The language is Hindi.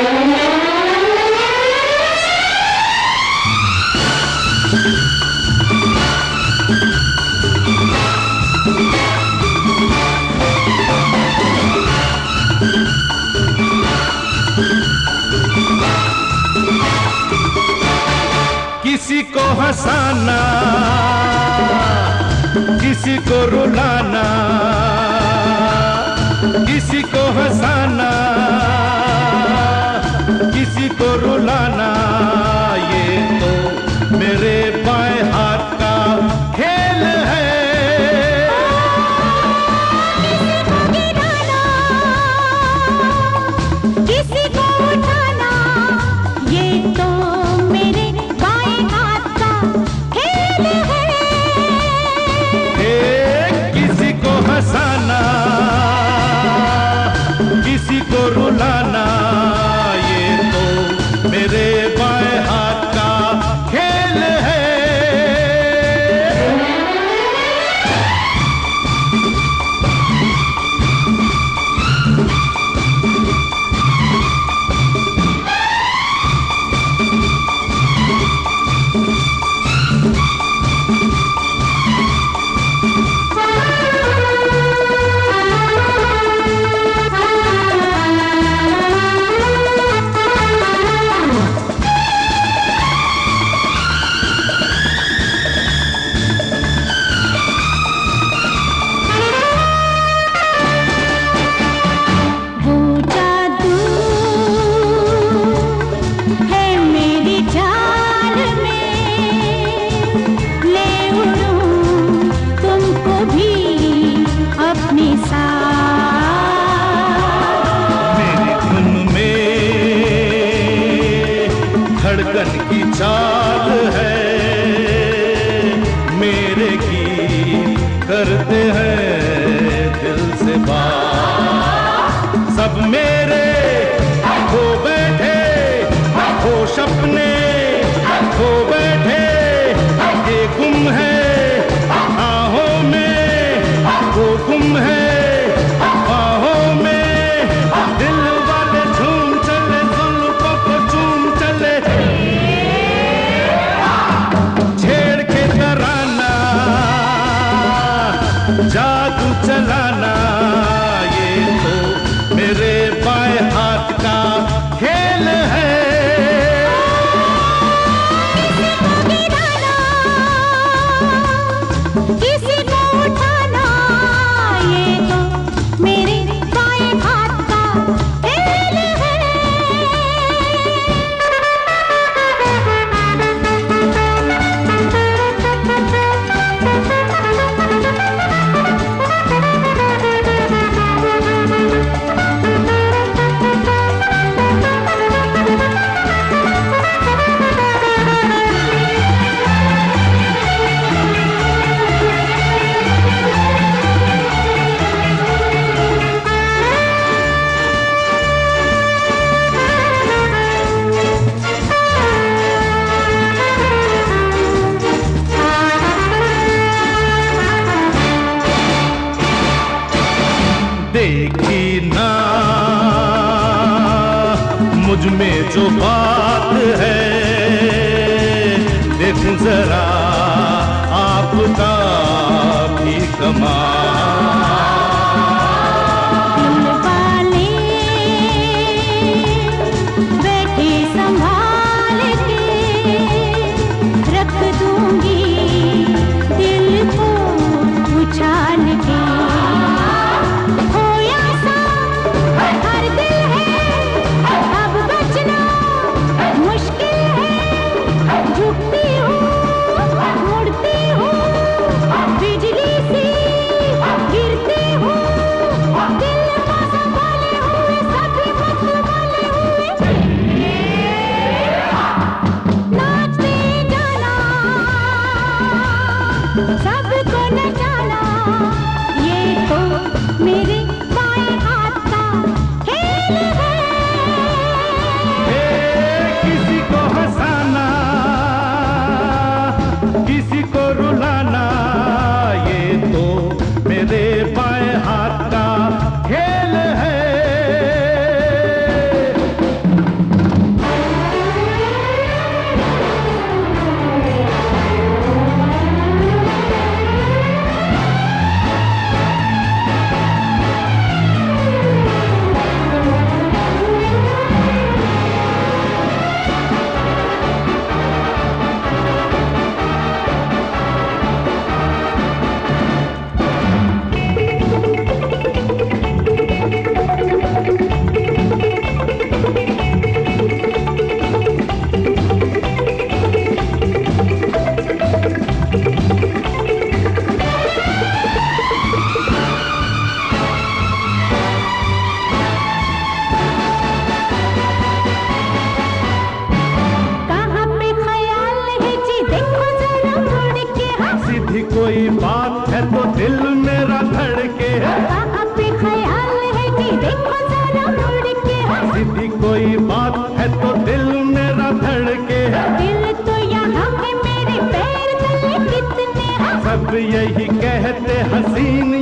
किसी को हंसाना, किसी को रुलाना, किसी को हंसाना, किसी को रुलाना, ये तो मेरे बाएं हाथ का खेल है। किसी को उठाना, ये तो मेरे बाएं हाथ का खेल है। किसी को हंसाना, किसी को रुलाना, ये तो मेरे बाएं हाथ का खेल है। धड़कन की चाल है, मेरे गीत करते हैं दिल से बात। सब मेरे खो बैठे, होश अपने खो बैठे, ये गुम है आहों में, वो गुम है आहों में। दिल वाले झूम चले, जुल्फों को चूम चले, छेड़ के तराना, जादू चलाना, ये तो मेरे बाएं हाथ का खेल है। किसी को उठाना, ये तो मेरे बाएं हाथ का खेल है। देखी ना मुझ में जो बात है, देखूं जरा आपका भी कमाल। दिल वाले बैठे संभाल के, रख दूंगी दिल को उछाल के। हर दिल है, अब बचना मुश्किल है। झुकती हूँ, मुड़ती हूँ, बिजली सी गिरती कोई बात है तो दिल मेरा धड़के, आप पे ख्याल है कि देखो जरा मुड़ के, सीधी कोई बात है तो दिल मेरा धड़के, दिल तो यहाँ है मेरे पैर तले कितने, सब यही कहते हसीन